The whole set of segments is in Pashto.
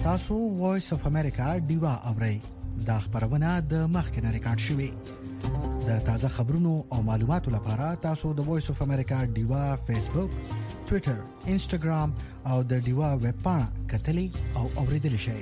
تاسو وایس اف امریکا ډیوا اورئ دا خبرونه د مخکنه ریکارډ شوې د تازه خبرونو او معلوماتو لپاره تاسو د وایس اف امریکا ډیوا فیسبوک ټوئیټر انسټاګرام او د ډیوا ویب پاڼه کتلی او اوریدل شئ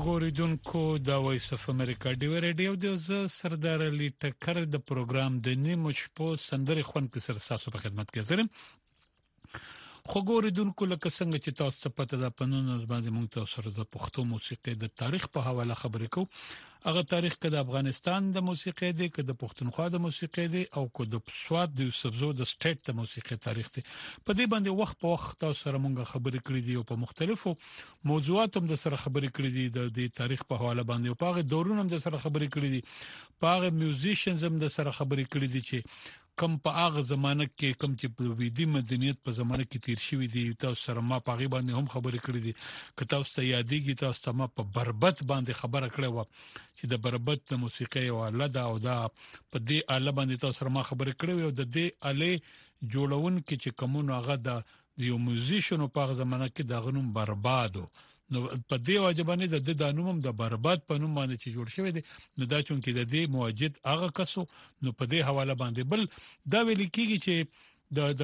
خوګوریدونکو دا وایس اف امریکا ډیو ریډیو د سردار علي ټکر د پروګرام د نیمو شپو سندري خون په سر تاسو په خدمت کې زرم خوګوریدونکو لکه څنګه چې تاسو ته پته ده پنون باندې موږ تاسو سره د پښتو موسیقي د تاریخ په حواله خبرې کوو. هغه تاریخ کې د افغانستان د موسیقي دی، کې د پښتونخوا د موسیقي دی، او کې د سواد د یوسفزو د سټیټ د موسیقي تاریخ دی. په دې باندې وخت په وخت تاسو سره موږ خبرې کړې دي او په مختلفو موضوعاتو هم د سره خبرې کړې دي د تاریخ په حواله باندې، او په هغه دورونو هم د سره خبرې کړې دي، په هغه میوزیشنز هم د سره خبرې کړې دي چې کم په هغه زمانه کې کم چې په ویدي مدنیت په زمانه کې تیر شوی دی. تاسو سره ما په غي باندې هم خبرې کړې دي. که تاسو ته یادېږي تاسو ته ما په بربط باندې خبره کړې و چې د بربط د موسیقي او آله دا او دا په دې آله باندې تاسو سره ما خبرې کړې و. د دې آله جوړون کې چې کومو هغه د یو میوزیشن په هغه زمانه کې د غنوم بربادو، نو په دې واجبانه د دانوم د برباد په نوم باندې چې جوړ شوی دی، نو دا چون کې د دې موجد هغه کسو نو په دې حواله باندې بل دا ویل کیږي چې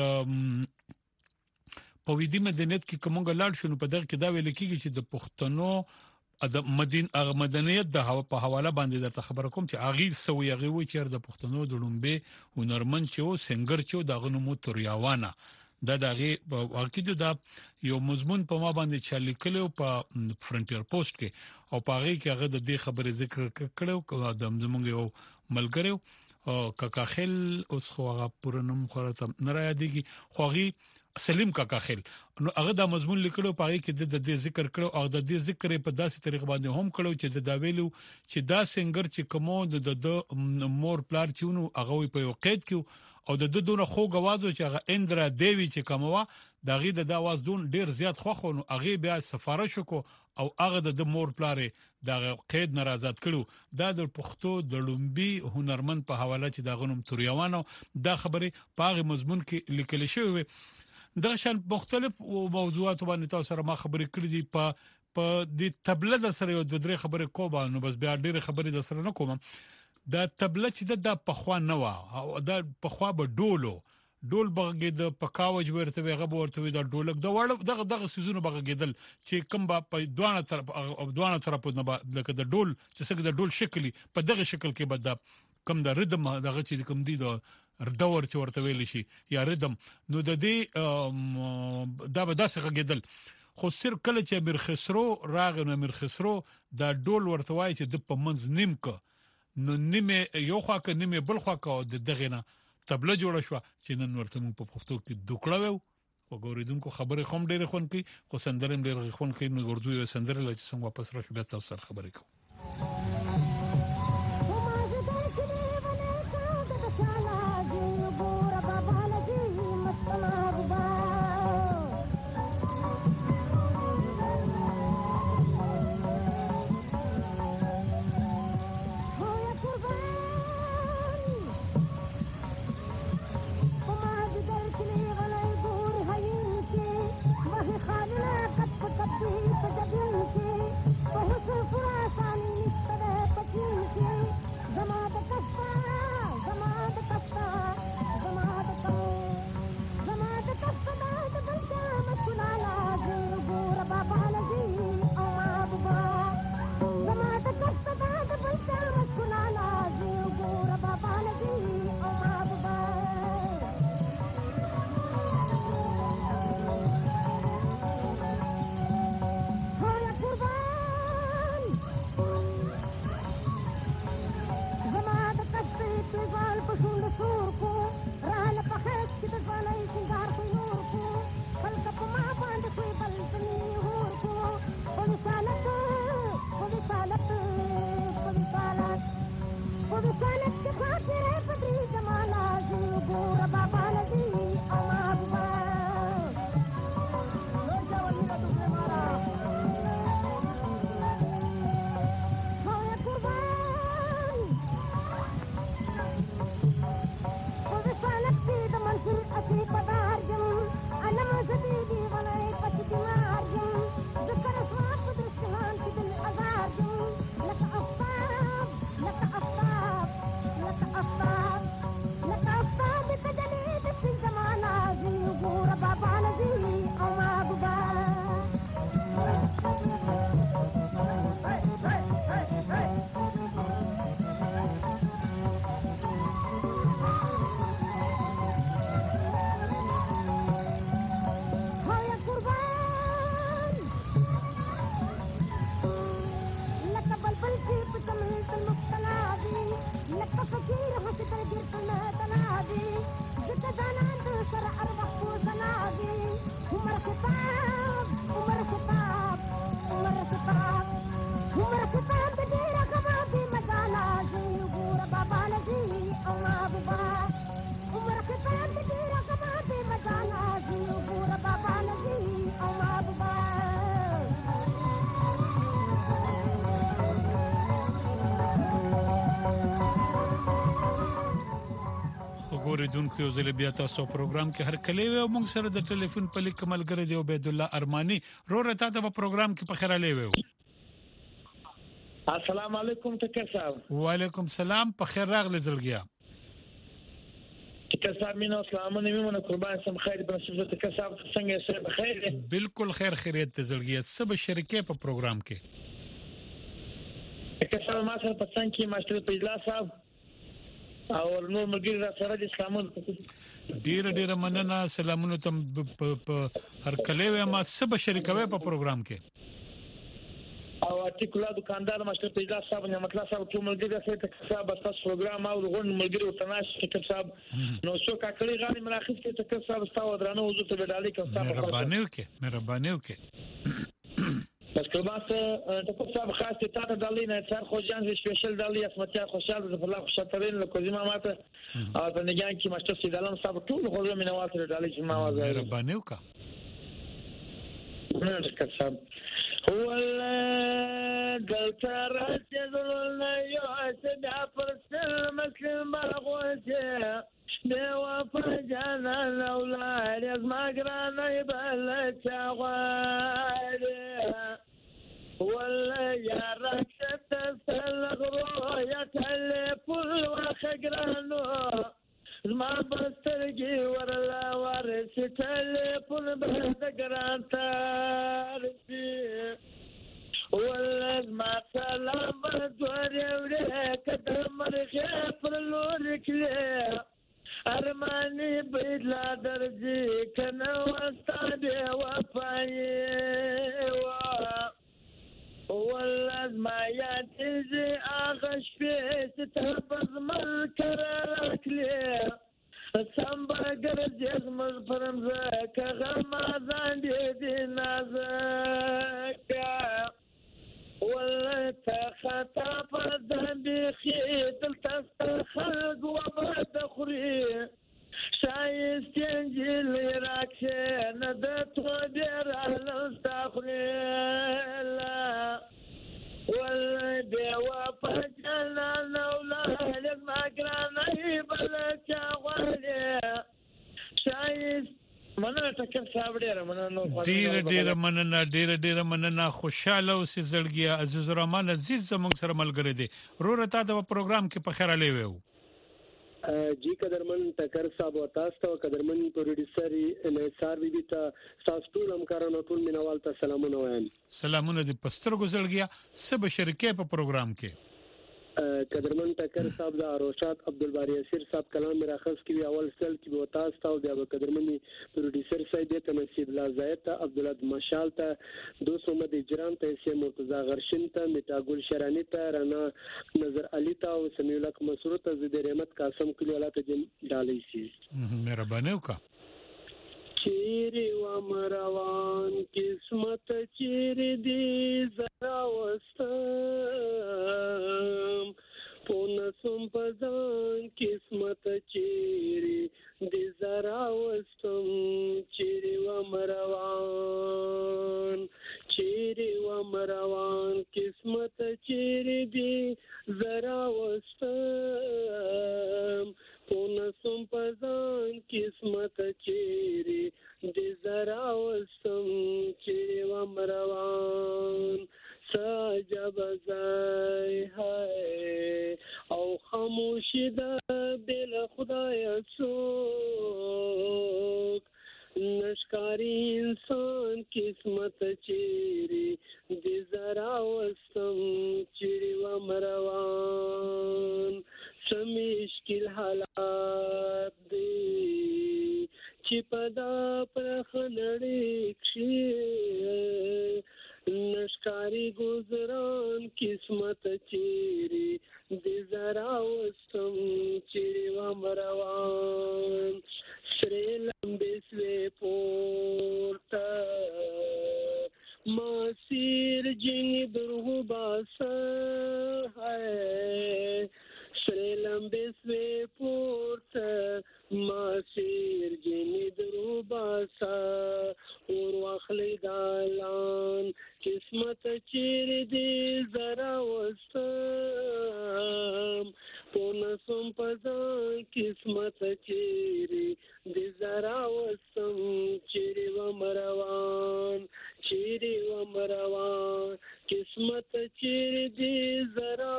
د پویدی مدنیت کې کومه لاړ شنو په دغه کې دا ویل کیږي چې د پښتنو د مدنیت د په حواله باندې د خبره کوم چې اغي سوی اغي و چې د پښتنو د لومبه هنرمن چې سنگر چې د غنمو توریاوانه دا دغه واقعي دا یو مضمون په ما باندې چالي کړو په فرنټیر پوسټ کې، او په هغه کې هغه د دې خبرې ذکر کړو د زمونږ یو ملګری او کاکا خل اوس خو هغه پرنوم خورته نه را یادېږي، خو هغه سلیم کاکا خل، نو هغه د مضمون لیکلو په هغه کې د دې ذکر کړو او د دې ذکر په داسې طریقه باندې هم کړو چې دا ویلو چې دا سنگر چې کومو د مور پلار چونو هغه په یو قید کې او د دونه خو غوازو چې هغه اندرا دیوی چې کوموا د غي د आवाज دون ډیر زیات خوخونو هغه بیا سفارش کو او هغه د مور پلارې د قید ناراضات کړو. دا د پښتو د لومبي هنرمن په حواله چې د غنوم توریوانو دا خبره په هغه مضمون کې لیکل شوی. دا شان مختلف موضوعات باندې تاسو سره ما خبرې کړې دي. په د تبله د سره یو د درې خبرې کوبه، نو بس بیا ډېر خبرې د سره نه کوم. دا تبله چې د پخوا نه و، دا پخوا به ډول بغه د پکاوج ورته ویغه ورته د ډولک د وړ دغه سيزونو بغه کېدل چې کوم په دوانه طرف نه لکه د ډول چې څنګه د ډول شکلی په دغه شکل کې بد کم د ردم دغه چې کوم دی د دور چې ورته ویل شي یا ردم، نو د دې دا به داسې غېدل. خو سر کله چې امیر خسرو راغنو، امیر خسرو دا ډول ورته وای چې د پمنځ نیم ک نو نیمه یو خوا ک نیمه بل خوا ک دغه نه تبله جوړ شو چې نن ورته په پښتو کې دوکړه و. وګوریدونکو خبره خون ډیره خون کی خو سندرم ډیره خون کی، نو اردو یو سندره لږ څنګه واپس راشو بیا تاسو سره خبرې کوم. خانه قد قد قد قد قد قد قد قد قد اوریدونکو زل بیا تاسو پروګرام کې هر کله و موږ سره د ټلیفون په لیک ملګری دی عبد الله ارمانی رورتا د پروګرام کې په خیر لیوي السلام علیکم ټکر صاحب وعلیکم السلام په خیر راغلی زلګیا ټکر صاحب مين اسلام نيمه قربان سم خیر بنشوف ټکر صاحب څنګه سره بخیر بالکل خیر خیریت زلګیا سب شریکه په پروګرام کې ټکر صاحب ما سره پسند کې ماستر پیجلا صاحب او نور مګر را سره د اسلامون ډیر مننه سلامونه تم هر کله ما سب شریکوي په پروګرام کې او ارتیکولا دکاندار ماستر پیجلا صاحب نه مطلب صاحب ټول ملګری سره ټکر صاحب تاسو پروګرام او غون ملګری او تناش ټکر صاحب نو څو کاکړي غالي مراخص کې ټکر صاحب تاسو درانه وځو ته ډالۍ کوم صاحب مهرباني وکي بس کلمات ټکر صاحب خاص ته تاسو ډالۍ نه سر خو جان سپیشل ډالۍ اسمتیا خوشاله د الله خوشالترین له کوزما ماته او په نگان کې ماستر سیدالم صاحب ټول خو زمينه واته ډالۍ چې ما وځي مهرباني وکا ټکر صاحب هو قلت رجل يعتد فرسل مثل مرغوته بوفا جانا الأولاد ما قرانا يبلت عوالي ولا يا ركشة تسلق رؤية اللي فل وخقرانو ما بسترقي ولا وارس تليفون بهدقران تارسي ولد ما سلام بدوري وليك دمر خيف لورك ليه أرماني بيد لا درجي كنا واستعدي وفاي ولد ما يتجي أغش فيه تتهبز مذكرك ليه سامبا گرجز مزفرم زك غمازان دي نازك ولا تخطى فردن بخيط التستخلق وبرد خري شايس تنجل راكشين دتو دير أهل استخليلا ولا بيوا فجلنا نولا لما قرانا يبلك وهلي شايس مننه ټکر صاحب ډیر مننه خوشاله او سزړګیا عزیز الرحمن عزیز زموږ سره ملګری دی رورتا د پروګرام کې په خیر لیوي جی قدرمن ټکر صاحب او تاسو قدرمن پروډوسر انصار بیبي ته تاسو ټول همکارانو ټول مینوال ته سلامونه وایم سلامونه د پستر گزړګیا سب شریکه په پروګرام کې قدرمن ټکر صاحب دا روشاد عبدالباری اسیر صاحب کلام راخص کی اول سل کی وتاس تا او د قدرمنی پروډوسر صاحب ته نصیب الله زاید ته عبدالله مشال ته دوستو مد اجرام ته سي مرتضی غرشن ته میتا ګل شرانی ته رنا نظر علي ته او سمیع الحق مسرور ته زید رحمت قاسم کلی ولا ته ډالۍ سي مهرباني وکړه چیرې و مروان قسمت چیرې دی زرا وستم پونسم پزان قسمت چیرې دی زرا وستم چیرې و مروان قسمت چیرې دی زرا وستم پونسم پزان قسمت چیرې د زرا وسم چیرې و مروان سجب زای هاي او خاموشي د بل خدای څوک نشکاری انسان قسمت چیرې د زرا وسم چیرې و مروان سمشکل حالات دی چې پدا پر خنړې کښې نشکاری گزران قسمت چیرې د زرا وسم چیرې و مروان سرې لمبې سوې پورته ماسیر جنګ درغو باسه ہے سرې لمبې سوې پورته ماسیر جنګ درغو باسه اور واخلې دالان قسمت چیرې دې زرا وسم پونسم پزان قسمت چیری د زرا وسم چیری و مروان قسمت چیری د زرا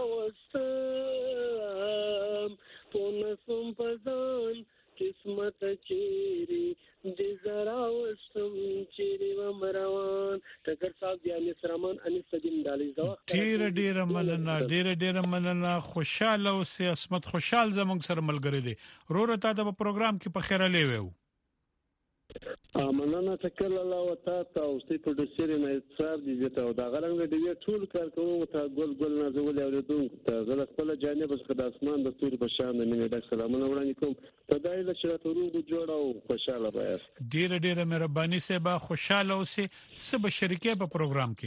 وسم پونسم پزان قسمت چیری د زرا وسم چیری و مروان ټکر صاحب یا نصرمان انیس سجین ډالی زوا ډیر مننه خوشاله اوسې اسمت خوشحال زموږ سره ملګری دی روره تا د پروګرام کې په خیره لیوو مننه تکل الله وتعالى او ستې پروډوسر نه اتصال دي ته دا غلنګ دی ټول کار کوم ته ګل نازول اوریدون ته زه خپل جانب څخه د اسمان د ستوري په شان مینه ډک سلامونه وړاندې کوم ته دایله چې تاسو جوړه او خوشاله بیا ډیر مهرباني سبا خوشاله اوسې سبا شریکه په پروګرام کې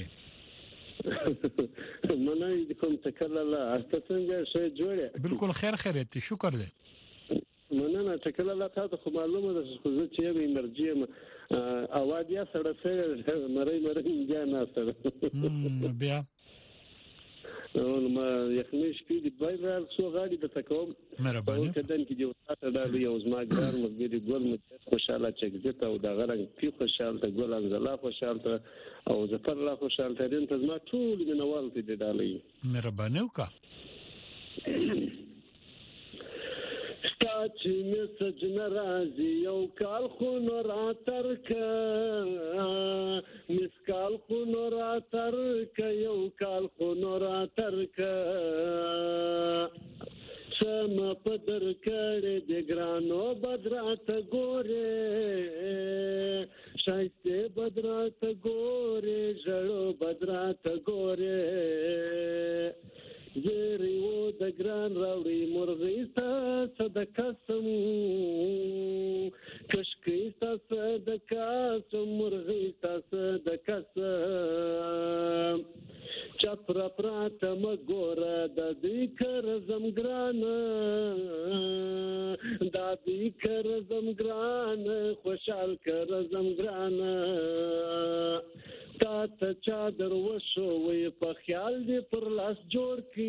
مننه کوم تکل الله تاسو څنګه شې جوړه بالکل خیریت شکر دی مننه تکل الله تاسو خو معلومه ده خو زه چې یم انرژي اواز یا سره سره مری جانا سره بیا نو ما یخنی شپې دی بایرال سو غاړي د تکوم مهرباني کدن کې یو تاسو دا یو زما ګران مګری ګل مت خوشاله چګزته او دا غرنګ پی خوشاله ته ګل انزلا خوشاله او ظفر الله خوشاله ترين ته زما ټول منوال دي ډالۍ مهرباني وکړه چې مې سجن راځي یو کال خو نور اترک مسکال خو نور اترک یو کال خو نور اترک سم پدر کړه د ګرانو بدرات ګوره شایسته بدرات ګوره جړو بدرات ګوره زری و د ګران راوړي مرغی تاسو د قسم کشکې تاسو د قسم مرغی تاسو د قسم چپر پرات مګوره د دې کر زمګران خوشحال کر زمګران تا ته چادر وشو وي په خیال دی پر لاس جوړ کی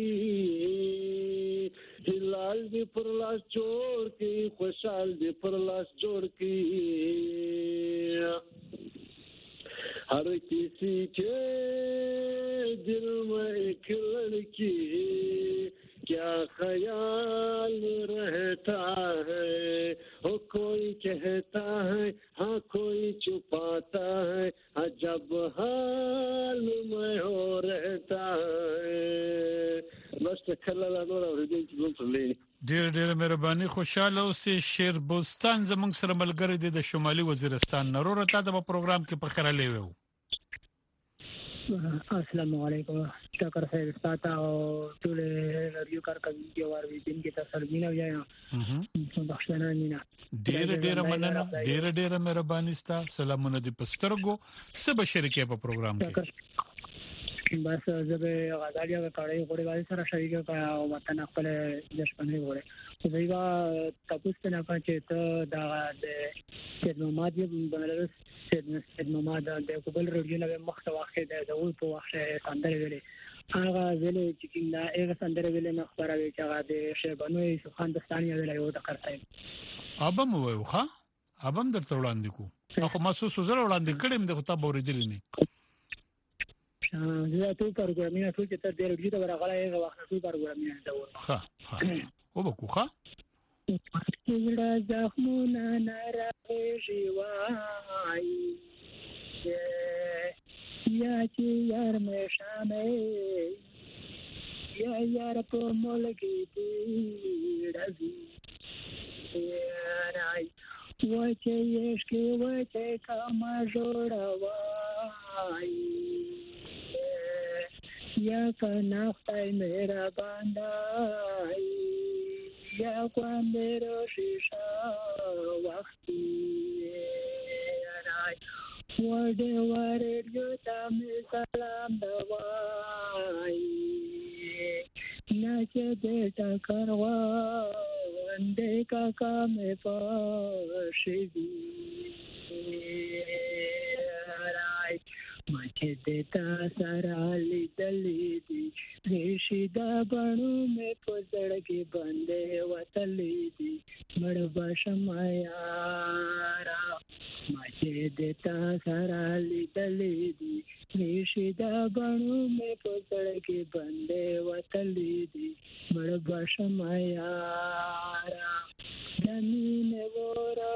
هلال دی پر لاس جوړ کی خوشحال دی پر لاس جوړ کی हर किसी के दिल में एक लड़की क्या ख्याल रहता है वो कोई कहता है हाँ कोई छुपाता है अजब हाल में हो रहता है बस خلاله نور اوریدل چې ګل ترلې ډیر مهرباني خوشاله اوسې شیر بوستان زموږ سره ملګری دی د شمالي وزیرستان نورو ته د پروګرام کې په خیره لیوو السلام علیکم ټاکر صاحب تاسو او ټول رادیو کارکونکو واروي دین کې تاسو مینه وایي بخښنه مینا ډیر مننه ډیر مهرباني ستاسو سلامونه دي پسترګو سبا شریکه په پروګرام کې بس زبه غزالیا کړي غوړي والی سره شریک او وطن خپل دشمنی غوړي خو دیوا تاسو نه پاتې ته دا د سیدماماد بنگلاديش سیدماماد د کوبل رډیو نه مخته واخې د اول په وخت سندره ویلې هغه ویلې چې دا هغه سندره ویلې نه خبره چې هغه د شیبانوي سخن دستاني ویلې یو د کړتای ابم وایو ښا ابم درته وړاندې کو خو محسوس زره وړاندې کړم د خطاب اوریدل نه زه ته پروګرامینګ ټول چې تر دې رډیو ته ورغله هغه وخت ټول پروګرامینګ دا و ښه او بکوخه زړه زخمونه ناراضي وای یا چې یار مې شامه یا یار په ملګری دې راځي راي وچه یشکی وچه کما جوړا وای یا کناختای میرا باندای یا کواندرو شیشا وقتی رای وڑے وڑے جوتا میں سلام دوای ناچے دیتا کروان دیکا کام پاشدی رای چې دتا سره لیدلې دي ریشدا بڼو مې په زړه کې باندې وتلې دي مړ بشم یارا ما چې دتا سره لیدلې دي ریشدا بڼو مې په زړه کې باندې وتلې دي مړ بشم یارا زمین ورا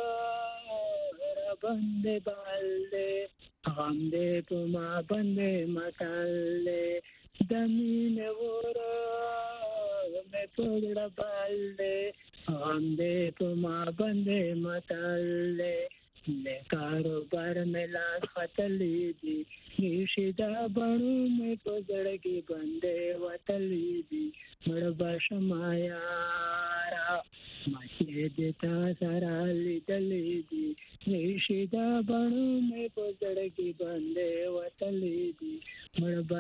بندے بالے غم دے پما بندے متالے زمین ورا میں پگڑا بالے غم دے پما بندے متالے ले कारोबार में लाख खतली दी निशिदा बणू में पजड़ के बंदे वतली दी मड़बा शमायारा मचे देता सारा लिदली दी निशिदा बणू में पजड़ के बंदे वतली दी मड़बा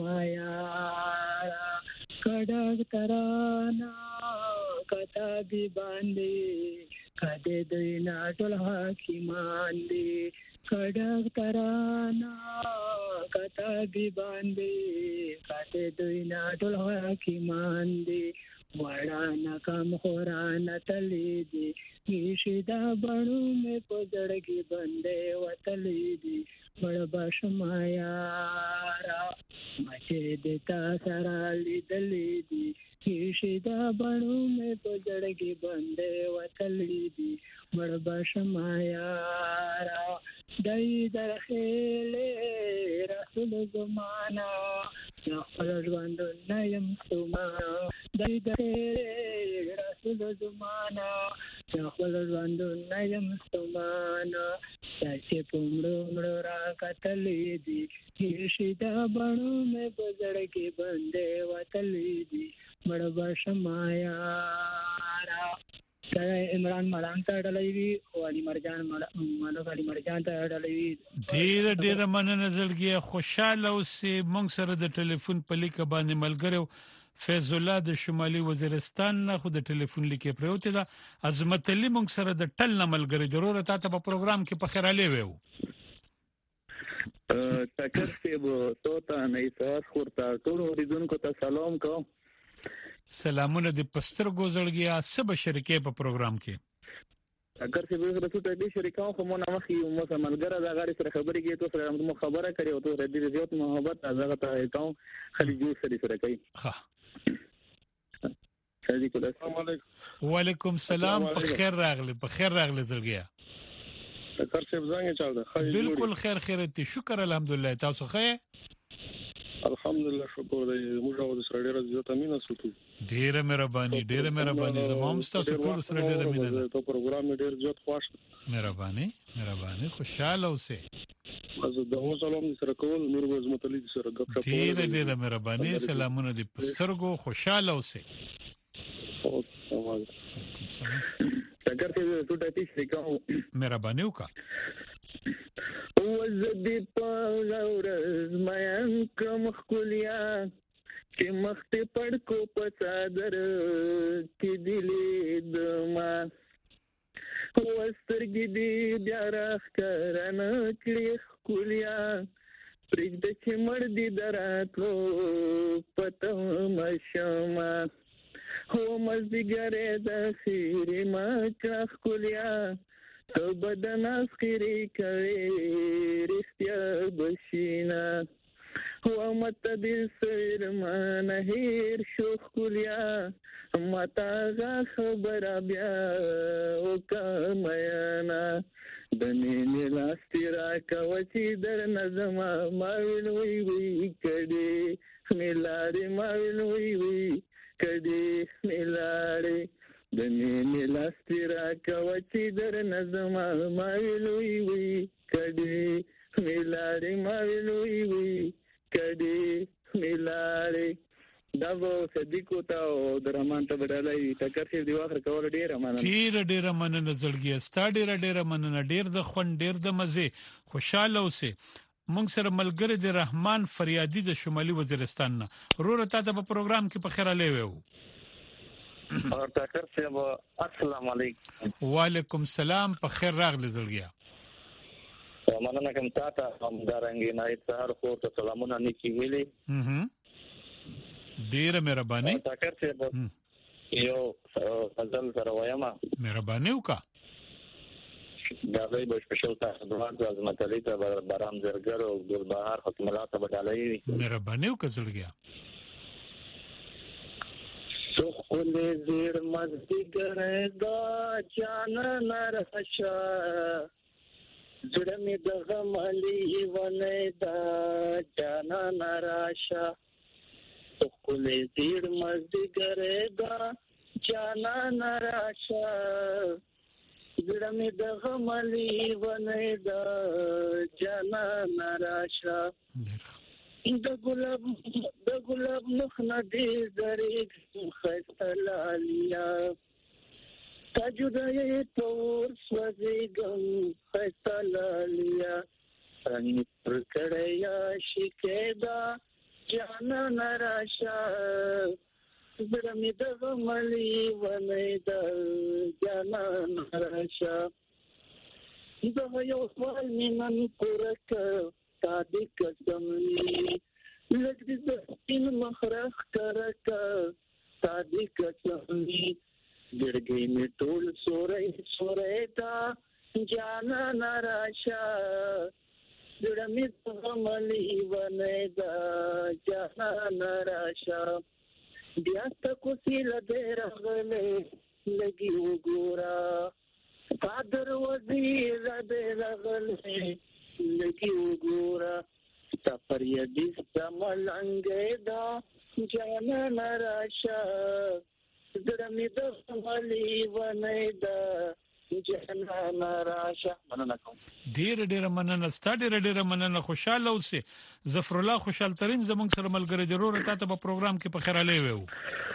शमायारा कड़क तराना कथा भी बांधे कदे दुइना टोलहा की मांदी कड़क तराना कथा भी बांधे कदे दुइना टोलहा की मांदी वड़ा न कम खोरा न तली दी ईशिदा बणू में पजड़ की बंदे वतली दी बड़बा शमायारा मचे देता सारा लिदली दी ईशिदा बणू में पजड़ की बंदे वतली दी बड़बा शमायारा दई दर खेले रसूल जमाना नखल बंदो नयम सुमा दई दर खेले रसूल जमाना नखल बंदो नयम सुमाना सच्चे पुमड़ो मड़ोरा कतली दी ईशिदा बणू में पजड़ की बंदे वतली दी बड़बा शमायारा इमरान मलान ته ډلېوي او علي مرجان مالو علي مرجان ته ډلېوي ډېر مننه زړګي خوشاله اوسې مونږ سره د ټلیفون په لیکه باندې ملګرو فیض الله د شمالي وزیرستان نه خو د ټلیفون لیکه پروت ده عظمت علي مونږ سره د ټل نه ملګری ضرورت ته په پروګرام کې په خیر علي وو تکر سی بو توتا نه ساس خورتا ټول اوریدونکو ته سلام کوم سلامونه د پستر ګوزړګیا سب شریکې په پروګرام کې اگر څه به رسو ته دې شریکاو خو مونږه مخې مو سملګره دا غاړي سره خبرې کې تو سره مو خبره کړې او ته دې زیات محبت هغه ته کوم خالي جو سره کوي ها السلام علیکم وعلیکم السلام په خیر راغلی زړګیا اگر څه زنګ چل ده بالکل خیر ته شکر الحمدلله تاسو خیر الحمدلله شکر دې موږ او سره ډېر زیات امینه سوتو ډېر مهرباني زموږ تاسو ټول سره ډېر امینه ده ته پروګرام ډېر زیات خوښ مهرباني خوشاله اوسه زه د هو سلام سره کول نور عظمت علي سره غږ ډېر مهرباني سلامونه دې پسترګو خوشاله اوسه اگر ته ټول ټاپی شریکاو مهرباني وکړه وزدي پاورز مېن کم خولیا چې مخته پړ کو پڅادر کې دلې دما وسترګې دې بیا راخ کرن کړي خولیا پرېږد چې مړ دي دراتلو پته مشما هو مزګره د خیره ما کړه خولیا تو بدن اسخری کوي رښتیا بشینا هو مت دې سر ما نه هیر شو خولیا متا خبر بیا او کمانا دنه لاسترا کوي در نظم ما وی کړي ملاره ما وی کړي ملاره دنه لاسترا کوي در نظم ما وی کړي ملاره ما وی کړي ملاره دا وو صدیقو ته او درمان ته بدلای ټکر شي دی واخر کول ډیره مننه زړګي ستا ډیره مننه ډیر د خوند ډیر د مزه خوشاله اوسه مونږ سره ملګری د رحمان فریادي د شمالي وزیرستان نه وروره تاسو په پروګرام کې په خیر علي وو اور ټکر صاحب السلام علیکم وعلیکم السلام په خیر راغلی زړګي مننه کوم تاسو هم درنګي نه سهار خو ته سلامونه نیکی ویلي ډیره مهرباني ټاکر څه یو غزل سره وایم مهرباني وکړه دا به سپیشل تاسو د عظمت علي ته برام زرګر او ګلبهار ختملا ته بدلای مهرباني وکړه زړګیا تو خپل زیر مزدګر دا جان نرشا زړه می د غم علي ونه دا جان نرشا تو خپل زیر مزدګر دا جان نرشا زړه می د غم علي ونه دا جان نرشا د ګلاب مخ نه دې زری خستلالیا تجدای تور سوځګم خستلالیا رنګ پر کړیا شکیدا جان نراشا زړه می د غملی ونه دا جان نراشا دا یو سوال نن پورک تادی قسم لګ دې د سپین مخرخ کرکا تادی قسم ګړګې می ټول سورې تا جان نراشا زړه می غملی ونه دا جان نراشا بیا تکو سیل دې راغله لګي وګورا صادر وزیر دې راغله لګي وګورا تا پر یدي سملنګې دا جان نراشا زړه می د غملی ونه دا جان نراشا مننه کوم ډیر مننه ستاسو ډیر مننه خوشاله اوسئ ظفر الله خوشحال ترين زمونږ سره ملګری ضرور تاسو په پروګرام کې په خیراله وو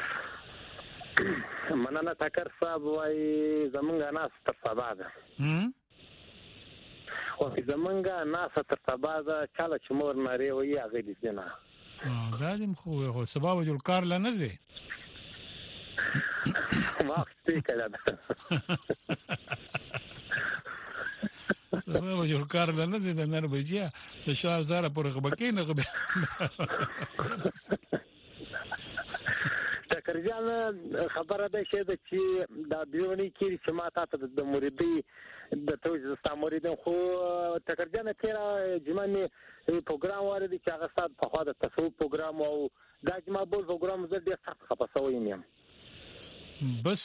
مننه تکر صاحب وای زمونږ ناس تر سبا ده او زمونږه ناس تر سبا ده چاله چې مور نری وي هغه دې نه دا دې خو سبا وجل کار لنه زی وخت کله ده سبا وجل کار لنه زی د نر بجیا د شاه زاره پر غبکینه غب تکرجان خبره ده چې دا دیونی کې چې ما تاسو د مریدي د توجه استعماري خو تکرجان تیرا جمعنی پروګرام وارد چې هغه سات په خوا د تصوف پروګرام او د جما بول پروګرام زه ډیر سخت خپسوم یم بس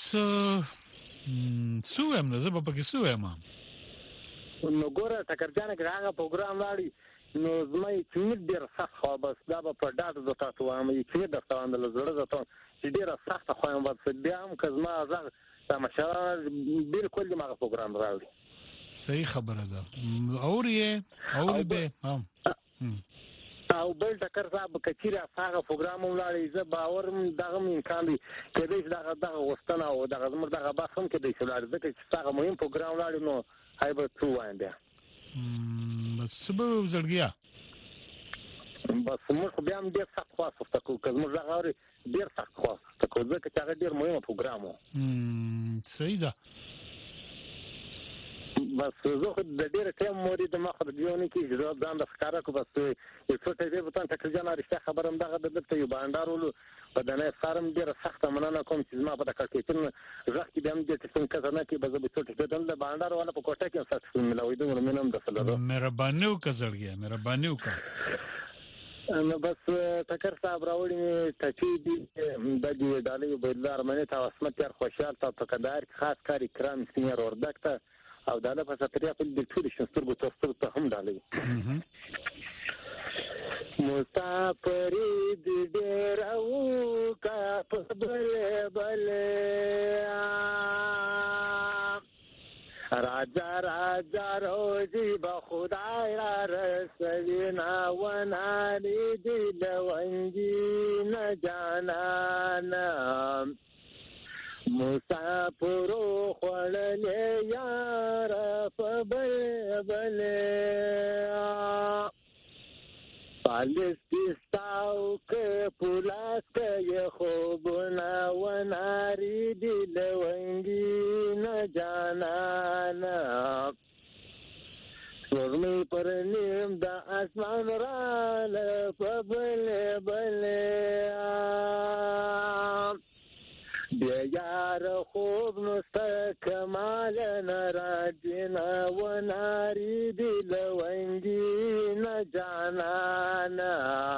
سوهم نه زه په کې سوهم نو ګوره تکرجان هغه پروګرام واړي نو زمای چې ډیر سخت خو بس دا په ډاټ د تاسو وایم چې د تاسو د زړه د تاسو چې ډیر سخت خو هم بس بیا هم کزما زغ تماشا بالکل ما پروګرام راوړي صحیح خبره ده اوري به او بل ټکر صاحب کچیره هغه پروګرام ولاړی زه باور دغه امکان دی چې دغه وستنه او دغه زمر دغه باسم کې د شلار ځکه چې هغه مهم پروګرام ولاړی نو هایبر تو وایم بیا بس سبب زړګیا بس موږ بیا هم ډیر سخت خواصو تکو کوم ځای ډیر سخت خواصو تکو ځکه چې هغه ډیر مهم پروګرام و صحیح ده بس زه د ډیر ټیم موري د مخ د دیونی کې جواب ځان د ښکارا کو بس یو څه ته به تاسو تکرجان رښتیا خبرم دغه د یو باندارولو په دنه فارم ډیر سخت مننه کوم چې ما په تکړه کې ځکه چې هم د څنګه کزنه کې به زه به څه د باندار والا په کوټه کې سات ملوي د منم د سلام مهرباني وکړه مهرباني وکړه نو بس تکر صاحب راوړي ټچې دي د دې ډالې بلدار منه تاسو اسمت یار خوشحال تاسو په قدر خاص کاری کرام سینیر وردکته او دا په ساتریا په د ټول شنسترګو تاسو ته هم ډالې مسافر دې ډېرو کا په بل راجا روزي به خدای را رسوینا ونالي دې لونګي نه جانانا مسافرو خړلې یار په بل پالستاو که پولاس که خوبنا وناری دی لونگی نجانانا سپوږمۍ پر نیم د اسمان راله په بلې بلې بیا یار خوب نسته کمال نه راځي نه وناري دي لونګي نه جانانه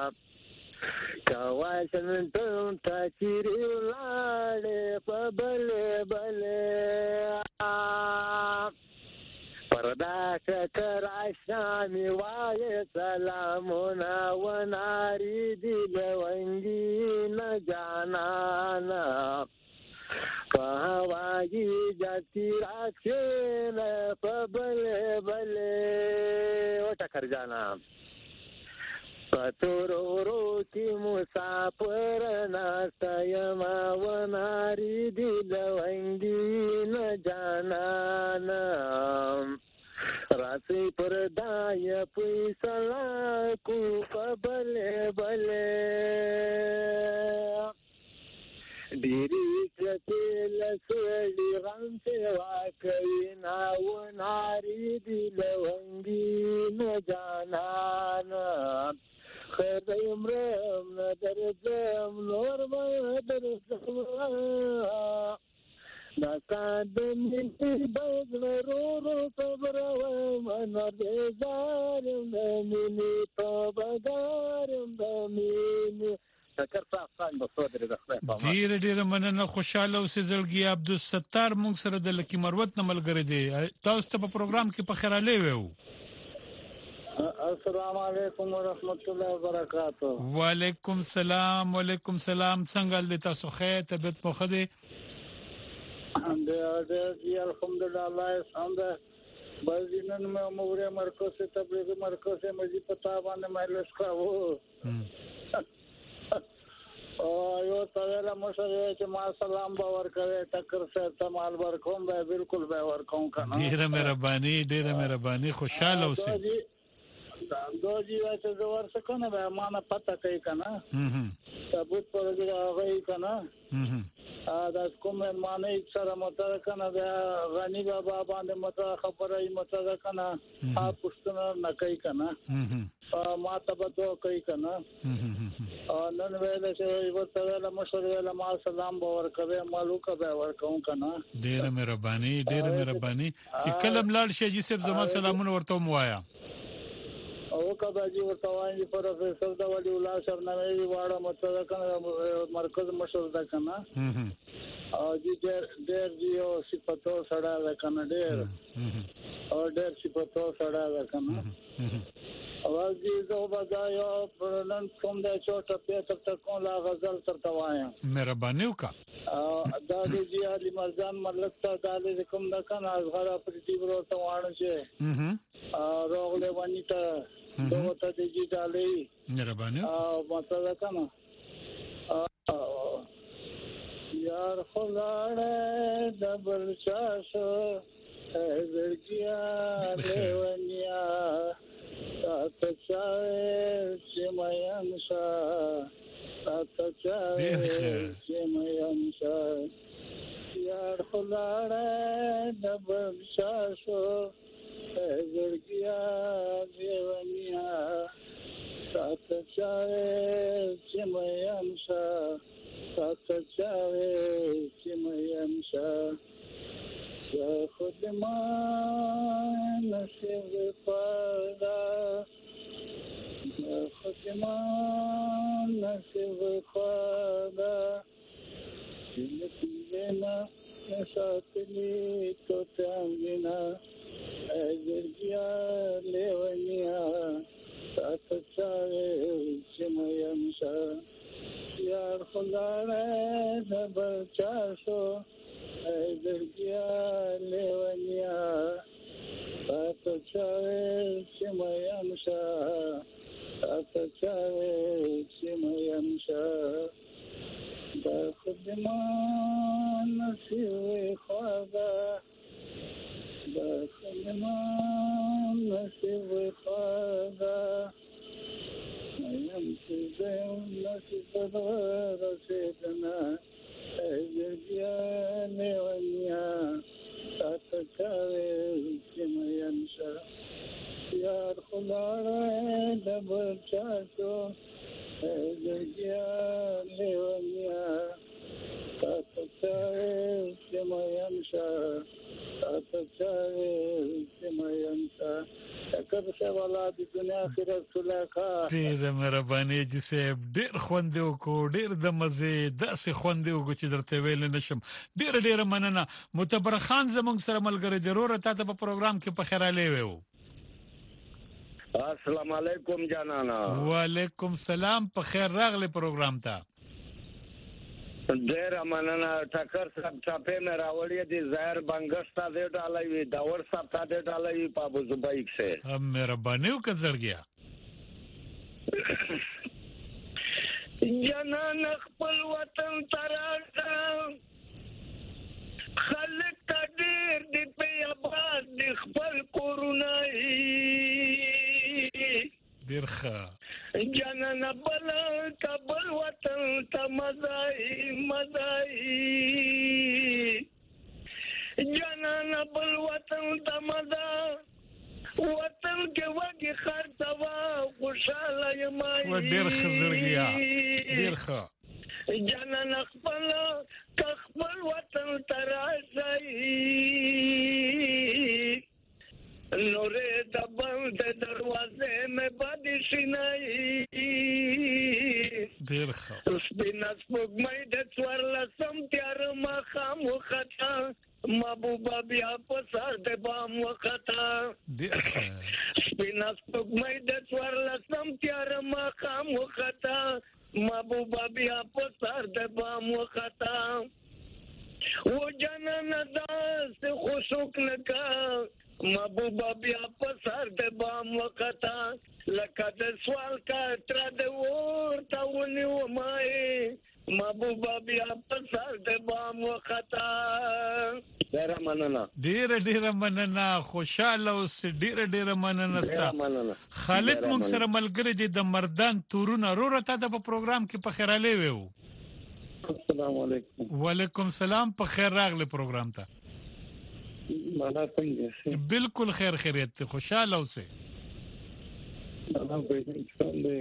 کواشن تم تاچیری ولاړې په بلې بلې پردا شکر اشامي وایې سلامونه وناري دي لونګي نه جانانه په هوایي جاتي راکښېنه په بلې بلې وټکر جانا پتورورو کی مسافر ناستا یما وناری دی لونگی نجانانا راسی پردای پیسلا کو پبلے بلے ډیری کته لسړي غم ته واکوي ناوناري دی لونګي نه جانانا خدایمرم درځم نور به درځم دا کاندې بغلرو صبرم نور زارم مینه په بګارم مینه تکر صاحب بصدر د خپل ډیر مننه خوشاله اوسې زړګي عبدالستار مونږ سره د لکی مروت نه ملګری دی تاسو ته په پروګرام کې په خیراله وو السلام علیکم ورحمت الله وبرکاتہ وعلیکم السلام څنګه د تاسو خیر طبيعت مو خده الحمدلله الله الحمد بازینن مې امور مرکز تبلیغ مرکز مې پتا باندې مې لښکاو یو سوال مشره چې ما سلام باور کوي ټکر سره تمال ورکوم به بالکل به ورکوم کنه ډیره مهرباني خوشاله اوسئ دوجی چې زور څه کنه به ما پته کوي کنه ثبوت پرګه راغی کنه دا کوم معنی سره متر کنه دا غنی بابا باندې متر خبره ای متر کنه پښتنه نه کوي کنه ما ته به کوي کنه نن ویل چې یو سره مشوره ما سلام باور کوي مالوک به ورکوم کنه ډیره مهرباني چې کلم لاړ شي چې سب زما سلامونه ورته موایا او کدا جی ورتوای پروفیسور دا ولی الله سر نوې واړه متره کنه مرکز مشور دا کنه او جی ډېر دیو صفاتو سره دا کنه ډېر صفاتو سره دا کنه اواز دې زو بځایو پرنن کوم د چوټه په تر کوم لا غزل تر توایا مهرباني وکا دا دې علي مرزان ملک ته دالې کوم دا کنه ازغرا پرتی ورو ته وانه چې روغله ونیته دوته دې دالې مهرباني ماته دا کنه یار خلاړه دبل شاشو زړګیا لیونیا تاسو چې مېم شا یار خلاړه دبل شاشو زړګیا لیونیا تاسو چې مېم شا خود ما نصیب پادا لینا ساتلی تو تانگینا ایزرگیا لیونیا سات چاوے چمایمشا یار خلاړه دبل چاشو ایزرگیا لیونیا سات چاوے چمایمشا دا خدمان نصیب خوادا یم سیدم نصیب رسیدنا ایزرگیا لیونیا سات چاوے چمایمشا یار خلاړه د بچاټو زګیا لیونیا تاسو چې مېنشا تاسو چې مېنشا کله چې والا د دنیا آخرت سلاکا ډېر مهرباني جسب ډېر خوندو کو ډېر د مزه داسې خوندو کو چې درته ویل نشم ډېر مننه متبر خان زمونږ سره ملګری ضرورت ته په پروګرام کې په خیراله وو السلام علیکم جانانا وعلیکم سلام په خیر راغلی پروګرام ته ډیر مننه ټکر صاحب چاپه مې راوړې دي ظاهر بنگستا دې ډالای داور صاحب ته دې ډالای په ابو زبایک سے هم مهرباني وکړ گیا جنان خپل وطن تراځه خلک ډیر دې په آباد خپل کورونای ډیر ښه جنان بل کابل وطن ته مزای جنان بل وطن ته مزا وطن کې وګي خرڅوا خوشاله یم ډیر ښه زړګیا ډیر ښه جنان خپل وطن تراشي نورې د بند دروازه مې باندې شینای ډیر ښه سپیناس پګمې د څورل سم تیار ما خام وخته محبوبا بیا په سر د بام وخته ډیر ښه سپیناس پګمې د څورل سم تیار ما خام وخته محبوبا بیا په سر د بام وخته و جنان داس خوشوک نکا محبوبا بیا په سر د بام وخته لکه د سوال کا تر د ورته ونیو مای محبوبا بیا په سر د بام وخته ډیر مننه خوشاله اوس ډیر مننه ستا خالد مونږ سره ملګری دی د مردان تورونه رورته د پروګرام کې په خیراله وو السلام علیکم وعلیکم سلام په خیر راغلی پروګرام ته مانا څنګه بالکل خیر خیریت خوشاله اوسه مانا به څنګه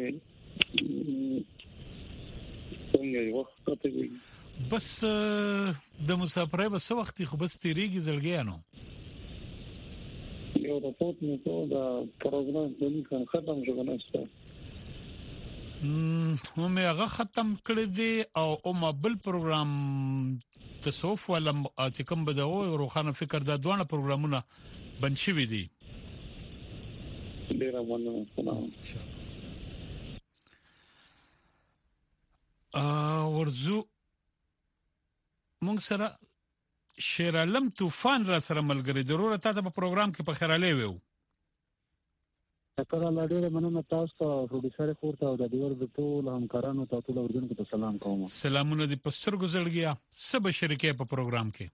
وخت ته بس د مسافرۍ په وخت خو بس تیریږي زړګیانو یو رپورت مې ته دا پروګرام دې ختم شو کنه هم هغه ختم کړی دی او بل پروګرام تصوف ولا چې کوم بدو روخانه فکر دا دوه پروګرامونه بند شوي دي ډیر مننه ورزو مونږ سره شیر علم طوفان را سره ملګری ضرورت ته په پروګرام کې په خیراله وو تکر الله ډیر مننه تاسو ته پروډوسر کوته او د دیور د ټول همکارانو ته ټول اوردونکو ته سلام کوم سلامونه دي پستر گزړګیا سب شریکې په پروګرام کې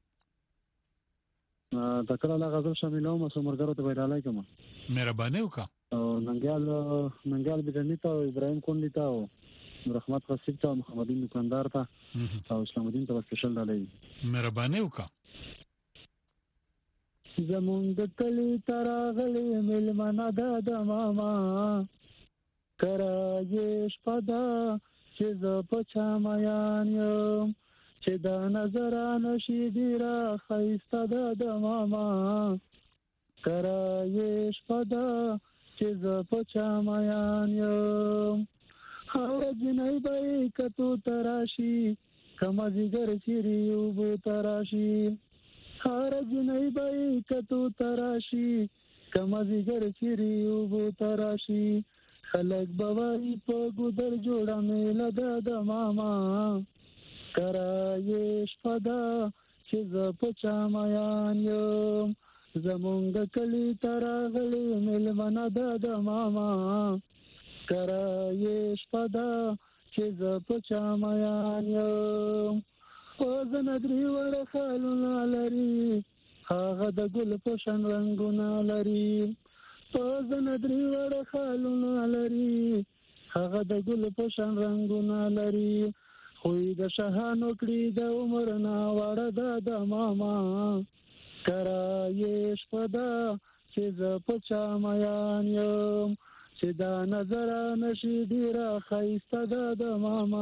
تکر الله غزل شاملوم سمرګرو ته ویلای کوم مهرباني وکړه او ننګال بجنی ته ابراهيم کونډی ته رحمت رسید ته محمدین دکاندار ته او اسلام الدین ته سپیشل دالای مهرباني وکړه زمون د کلی تراغلی ملمنه د ماما کرایش پدا چې ز پچا میان یم چې د نظر نشي ډیره خیسته د ماما کرایش پدا چې ز پچا میان یم هر جنای بای کتو تراشی کما زیګر چیری وبو تراشی هر جنای بای کتو تراشی کما زیګر چیری وبو تراشی خلق بوای په ګودر جوړه میله د ماما کرایش پدا چې ز پچا میان یم زمونږ کلی تراغلی ملمنه د ماما کرایش پدا چې ز پچا میان یم وزن درې وړ خالونه لري هغه د ګل په شان رنگونه لري وزن درې وړ خالونه لري هغه د ګل په شان رنگونه لري خوې د شهانو کړي د عمر نا وړ د ماما کرایش پدا چې چې ز پچا میان یم چې دا نظر نشي ډیر خایسته د ماما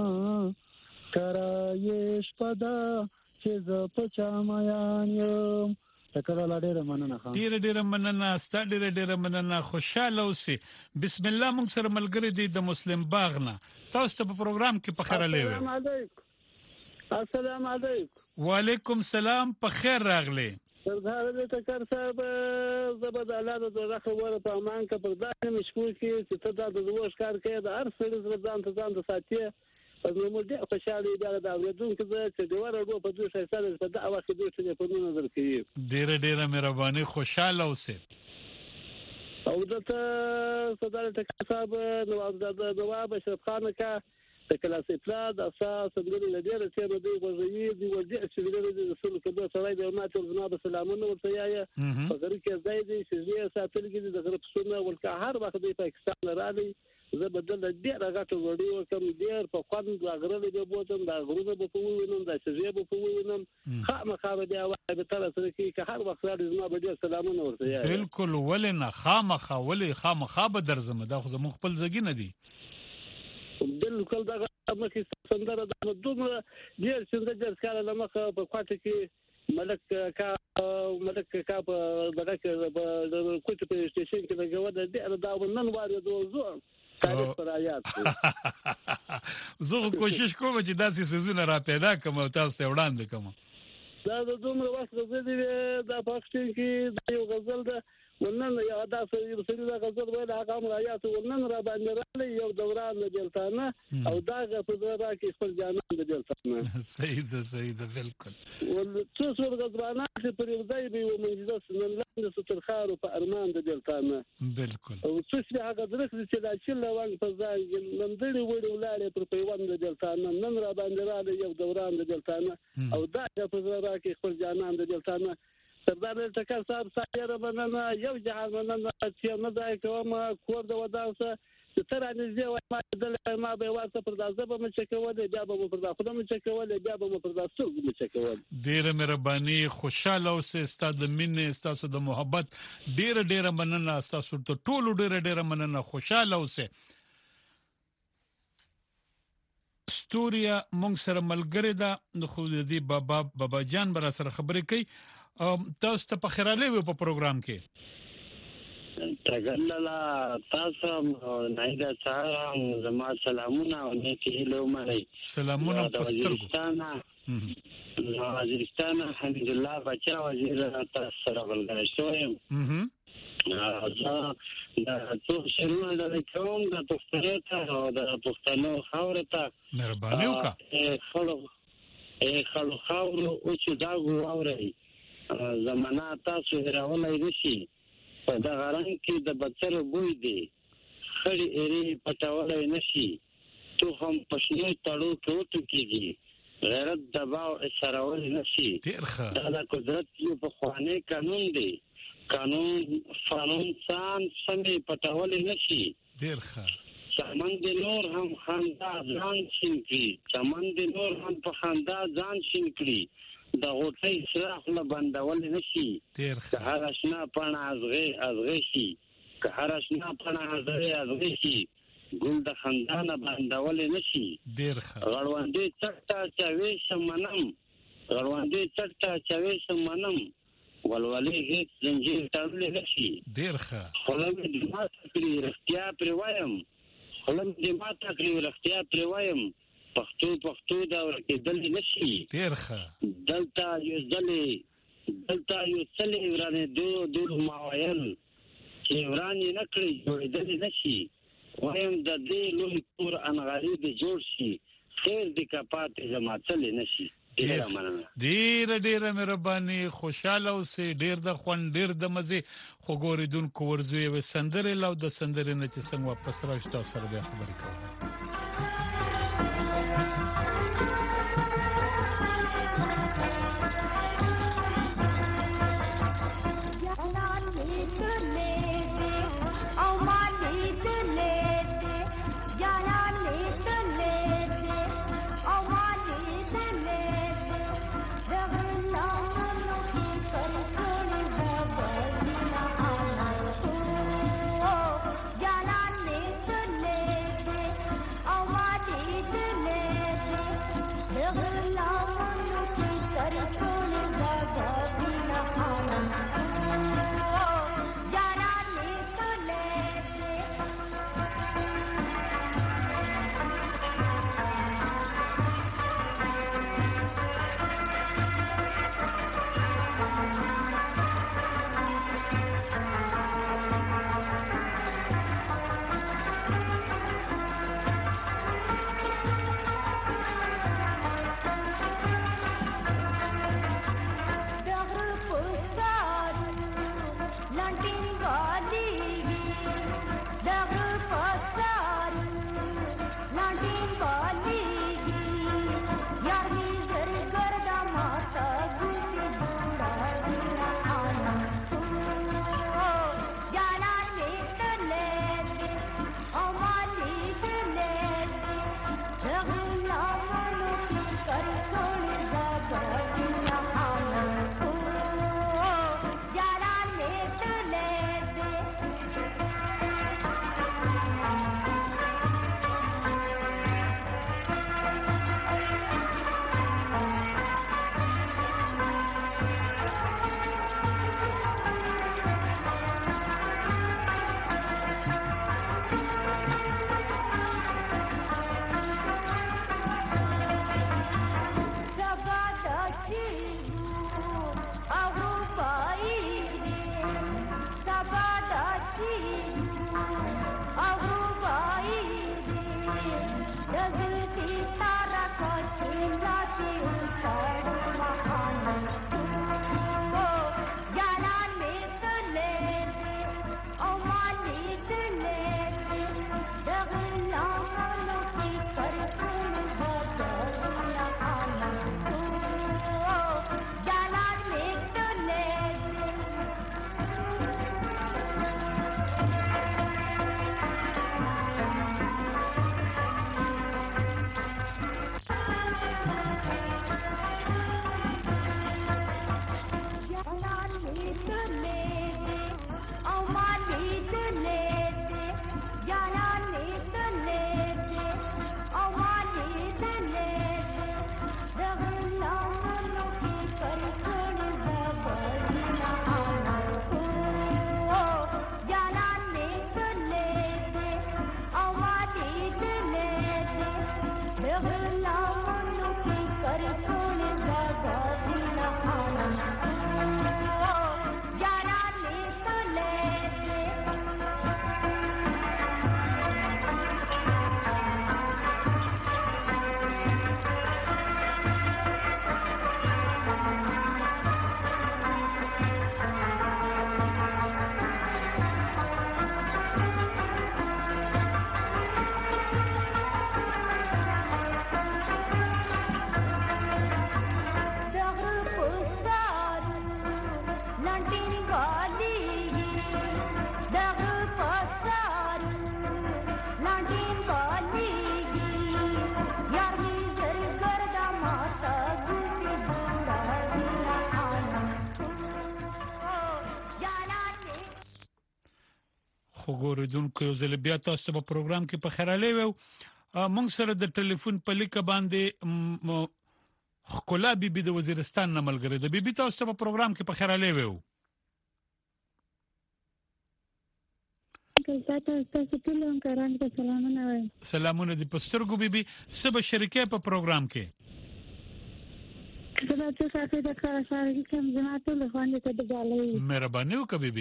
کرایش پدا چې ز پچا میان یم تکرار ډیر مننه خان ډیر مننه ستاسو ډیر مننه خوشاله اوسئ بسم الله موږ سره ملګری دی د مسلم باغ نه تاسو ته په پروګرام کې په خیر لوي السلام علیکم وعلیکم السلام په خیر راغلی سردار دې تکر صاحب زبد الله د خبره په امان کې پر داسې مشکوک کې چې ته د دوه ښکار کې د هر څه ځان ته ساتي نو موږ ډېر خوشاله یو د اوریدونکو چې د ورغو په دوه سره په دغه وخت کې دوی په نظر کې ډېر مهرباني خوشاله اوسئ او دته سردار تکر صاحب نواب اشرف خان کا د کلاس افراد اساس څنګه لدیره چې د وزوی دی ورته چې د رسول کده سره د ماته جناب سلامونه ورته یا په غری کې ځای دی چې ساتل کې د غرب سونه ولکه هر وخت د پاکستان راځي زه بدل ډیر غټو وړي او کوم ډیر په خوند غرلې به بوتم دا غرونه به پوینم دا شجې به پوینم خامخا به وای به تر سره کې هر وخت راځي ما به ډیر سلامونه ورته یا بالکل ولنه خامخا به درځم دا خو زموږ خپل ځګی نه دي بالکل دا مخې سندره د دومره ډیر څنګه د ښکار لمخه په خاطر کې ملک کا په دغه په کوټ په سټیشن کې دغه د دا نن واره دوزو تاریخ پر آیات زه کوشش کوم چې داسې سيزونه را پیدا کوم او تاسو ته وړاندې کوم دا د دومره وخت غزل دا پاکستان کې یو غزل ده ونن یا دا سړي دا غزل وای دا کوم آیات ونن را باندې راځي یو دوران د دلتانه او دا په زړه کې خپل جانان د دلتانه صحیح ده بالکل ول څو څو غزرانه چې پر یو ځای به منځدس نن لاندې ستر خار په ارمان د دلتانه بالکل او څه چې هغه درک چې دا چې لوان په ځای نن دړي وړي ولاره پر پیوند د دلتانه نن را باندې راځي یو دوران د دلتانه او دا په زړه کې خپل جانان د دلتانه سردار تکر صاحب سایره مننه یو جهان مننه چې نه ځای کوم کور د ودانسه چې تر انځي وای ما د ما به واسه پر دازه به مچ کول بیا به پر داخله مچ کول بیا به پر داسو مچ کول ډیره مهرباني خوشاله اوسئ ستاسو د مینې ستاسو د محبت ډیره مننه ستاسو ته ټول ډیره مننه خوشاله اوسئ ستوریا مونږ سره ملګری ده خو دې بابا جان بر سره خبرې کوي تاسو ته په خیراله په پروګرام کې تګللا تاسو نه دا سلام زما سلامونه او نیکی له مړی سلامونه پسترګو وزیرستان حمید الله بچا وزیر تاسو سره ولګل شوم دا څو شرونه د کوم د پښتنو ته او د پښتنو خاور ته مهرباني وکړه خلو خاور او چې دا غووري زمانہ تاسو هراولای نشي په دا غران کې د بچر بوی دی خړې اری پټولای نشي تو هم پښنه تړو کوټ کېږي غیرت دباو اسراول نشي دا د قدرت یو په خوانه قانون دی قانون سان سمې پټولای نشي ډیر ښه چمن د نور هم خندا ځان شین کړي چمن د نور هم په خندا ځان شین کړي دا غوټي سراخ نه بندول نشي ډیر ښه هر آشنا پانا ازغه شي که هر آشنا پانا ازغه شي ګل د خندانه بندول نشي ډیر ښه غړوندې چټا چوي شمنم ولولې هیڅ زنجیر تړل نشي ډیر ښه خلک دې ماته کړی رښتیا پر وایم پښتو دا ورکېدل نشي ډیر ښه دلته یو څلې ورانه دو ماویل چې ورانه نکړي جوړېدل نشي وایم د دې لوی کور انغاري دې جوړ شي خیر دې کپات زما څلې نشي ډیر مهرباني خوشاله اوسئ ډیر د خوند ډیر د مزه خو ګوریدونکو ورزوي و سندره لو د سندره نه چې څنګه واپس راځو سره به خبرې کوو وګورئدونکو یو ځل بیا تاسو په پروګرام کې په خیراله وو مونږ سره د ټلیفون په لیک باندې خکولا بیبي د وزیرستان نه ملګری د بیبي تاسو په پروګرام کې په خیراله وو سلامونه دي پسترګو بیبي سبا شریکه په پروګرام کې مهرباني وکړه بیبي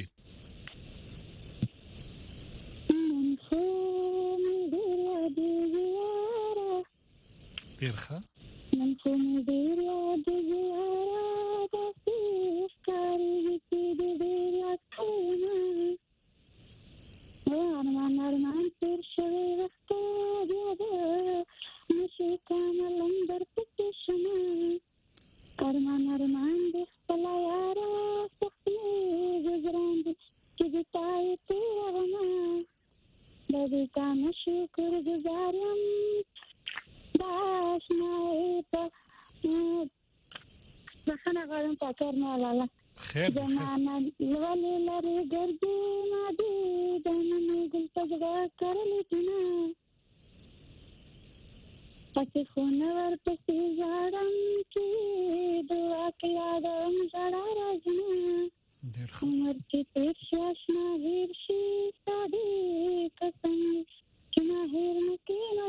ډیرخه نن کوم ډیر یاد زیاره د سکاري چې د ډیر یاد کوم ارمان تر شوی وخت بیا د نشي کامل اندر پټ شمه ارمان د خپل یاره سختي گزاران چې د تای تیرونه د دې کان شکر گزارم باش نه په ځکه غواړم تاسو نه لاله خیر زمانه ولې لري ګرځي ما دې د نن ګل په ځای کړلې تنه پاتې خون ورپسې ځړم چې دعا کړه زړه راځي عمر کې تیر شاشنا هیر شي ساده قسم چې نه هیر مکه نه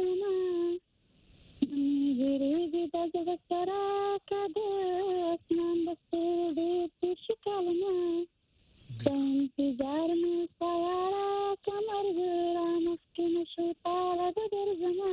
زیری د زړه کده اسمان بسته دې شکلنا انتظار مې سیاره کمر ګرام کې نشو پاله د درځما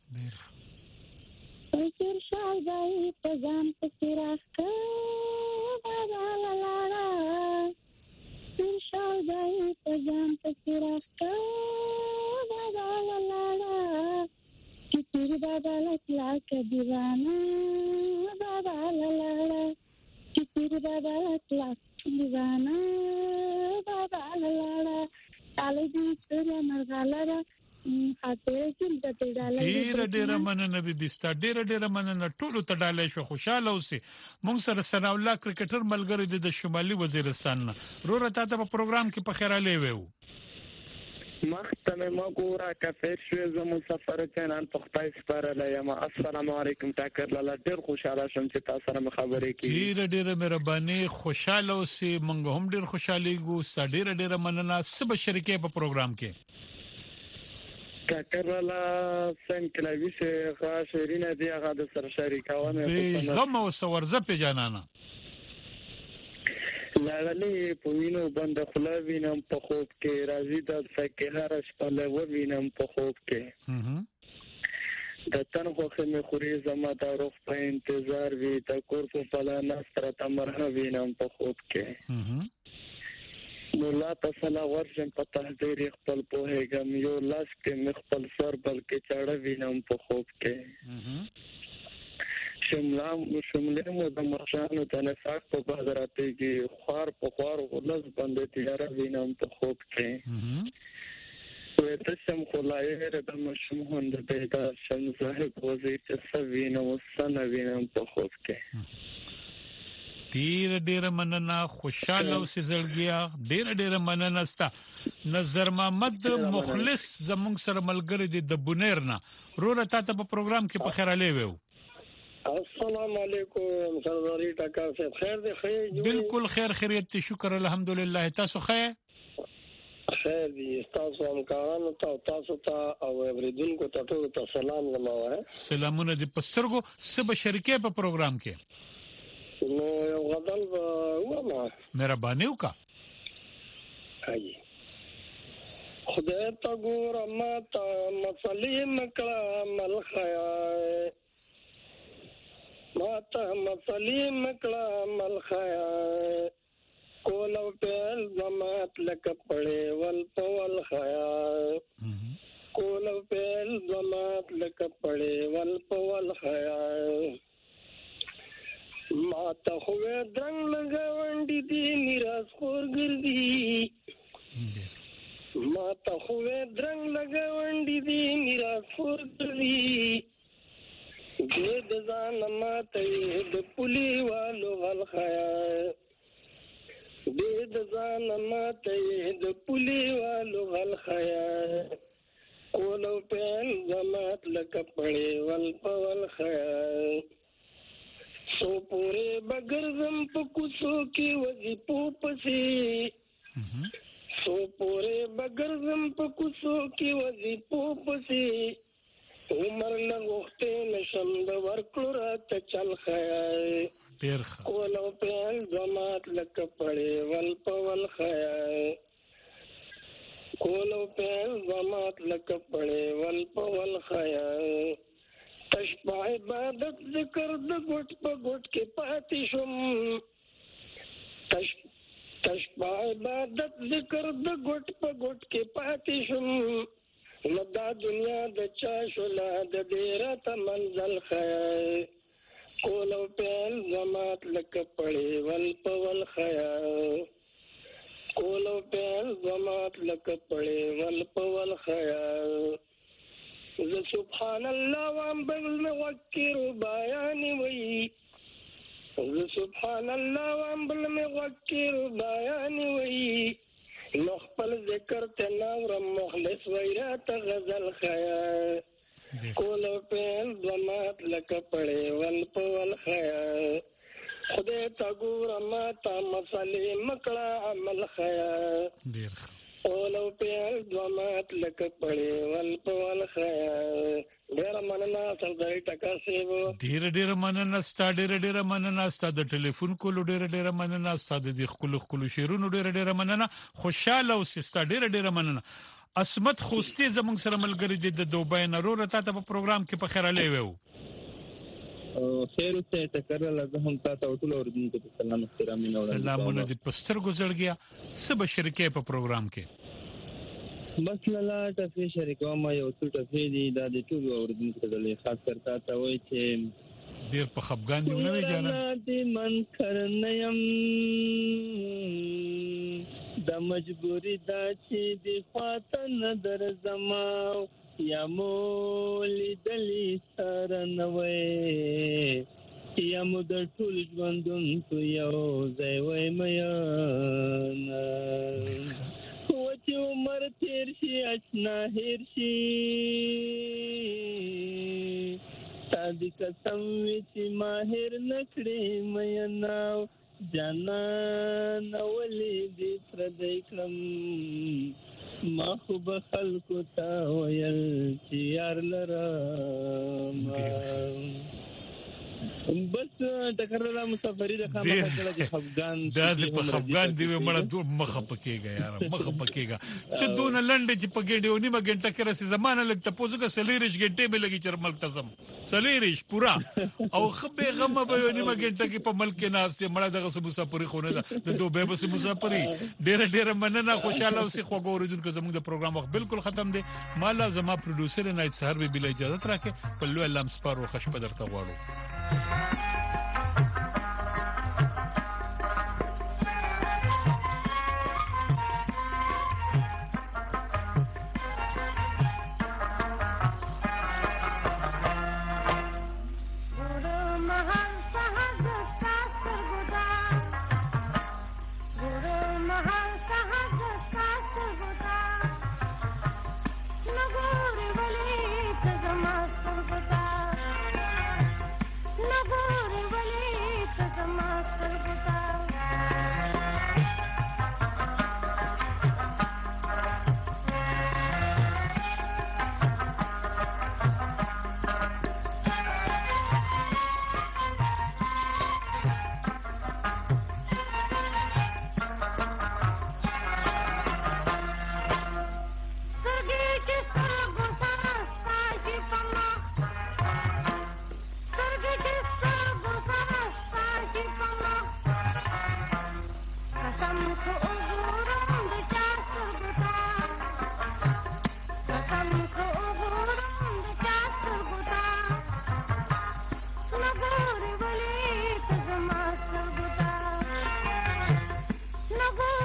پسر شای په ځان په راخه بابا لالا پسر شای په ځان په راخه بابا لالا तेरे बाबा लखला के दीवाना बाबा लाला तेरे बाबा लखला के दीवाना बाबा लाला ताले दी तेरा मरगाला خاطر کې د ډاله ډېر مننه بیبي ستا ډېر مننه ټول ته ډاله شو خوشاله اوسې مونږ سره ثنا الله کرکټر ملګری د شمالي وزیرستان نه روره تاسو په پروګرام کې په خیراله وو مختمه ما ګورا کافر شو زمو سفر چنان پختای سپارله یم السلام علیکم ټاکر لاله ډېر خوشاله شوم چې تاسو سره خبرې کړې ډېر مهرباني خوشاله اوسې مونږ هم ډېر خوشالي ګو ډېر مننه سب شریکه په پروګرام کې ټاکر لاله څنګه کلاوي سه خاصرینه دی هغه د سر شریکاونه به غم او سورزه په جانانه لاغلی په وینو بند خلا وینم په خوب کې راځي د فکر شپله و وینم په خوب کې د تنخو خمه خوري زما د روح په انتظار وي د کور په پلان سره تمره وینم په خوب کې مولا تسلا ورشم په تحذير خپل په هیګم یو لاس کې مخبل سر بلکې چاړه وینم په خوب کې شمله مو د مرشانو د نفاق په بازاراتي کې خوار په خوار ولز باندې تیار وینم په خوب کې وې تاسو خلای د مشم هند د شم صاحب وزي چې سوینه وسنه وینم په خوب کې ډیر مننه خوشاله او سزلګیا ډیر مننه ستا نظر محمد مخلص زمونږ سره ملګری دی د بونیرنا روره تاسو په پروګرام کې په خیر علي وو السلام علیکم سرداری ټکر صاحب خیر دی خیر بالکل خیر خیریت شکر الحمدلله تاسو خیر دی تاسو هم کارانو تاسو ته او اوریدونکو ته ټول ته سلام زموږه سلامونه دی پسترګو سب شریکه په پروګرام کې نو یو غدل وما مهرباني وکا هاي خدای ته ګور ما ته مسلم کلام الخيا ما ته مسلم کلام الخيا کولو پهل زمات لک پړې ول پول خیا کولو پهل زمات لک پړې ول پول خیا ما ته خو درنګ لګاوندې دي میراث خور ګرځي ما ته خو درنګ لګاوندې دي میراث خور ګرځي د ځان ما ته د پولي والو غل خیا د ځان ما ته د پولي والو غل خیا کولو پهل زمات لک پړې ول پول خیا سو پورے بغرزم په کوڅو کې وظیفو پسې سو پورے بغرزم په کوڅو کې وظیفو پسې عمر لغوخته نشم د ورکړو رات چل خیال ډیر کولو په زمات لک پړې ول پول خیال کولو په زمات لک پړې ول پول خیال تشبع عبادت ذکر د ګټ په ګټ کې پاتې شم تشبع عبادت ذکر د ګټ په ګټ کې پاتې شم نو دا دنیا د چا شولا د ډیره ته منزل خیال کولو په زمات لک پړې ول پول خیال کولو په زمات لک پړې ول پول خیال ز سبحان الله وام بل موکر بیان وی ز سبحان الله وام بل موکر بیان وی مخبل ذکر ته نور مخلص ویرات غزل خیال کولو په زمات لک پړې ول پول خیال خدای تا ګور ما تا مسلې مکړه عمل خیال ډیر کولو په زمات لک پړې ول پول خیال ډیر مننه سردار ټکر صاحب ډیر مننه ستا ډیر مننه ستا د ټلیفون کولو ډیر مننه ستا د خلخ شیرونو ډیر مننه خوشاله او ستا ډیر مننه اسمت خوستي زمونږ سره ملګری د دوبۍ نرور ته په پروګرام کې په خیر علي وو خیر ته تکرر لازم تاسو ټول اوریدونکو ته سلام احترام سلامونه د پستر گزړګیا سب شریکې په پروګرام کې بس لاله تاسو شریکو ما یو څه ټفې دي د ټول اوریدونکو ته خاص کر تاسو وایي چې ډیر په خپګان دی نو جانا دې من کرنیم د مجبوری دا چې د فاتن در زما یا مولی دلی سارنوي یا مود ټول ژوندون تو یو ځای وای میانا و چې عمر تیر شي اشنا هیر شي تادی قسم چې ماهر نکړې میانا جانا نولې دې پردې کړم ما خو به خلکو ته ویل چې یار لرم بس تکرر مسافری د خامخا کله چې خفغان د خفغان دی مړه مخه پکېګا یار مخه پکېګا ته دون لنډ چې پکېډي ونی ما ګنټه کې رسې زمانه لګ ته پوزګه سلیریش ګنټه به لګي چر ملک تزم سلیریش پورا او خبه غم به ونی ما ګنټه کې په ملک کې ناس ته مړه دغه مسافری خونه ده د دوبه بس مسافری ډېر مننه خوشاله اوسې خو ګوریدونکو زموږ د پروګرام وخت بالکل ختم دی مالا زما پروډوسر نایت سحر به بل اجازه راکې په لوی لام سپارو خش په درته غواړو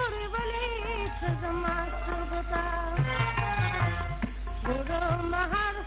Mahar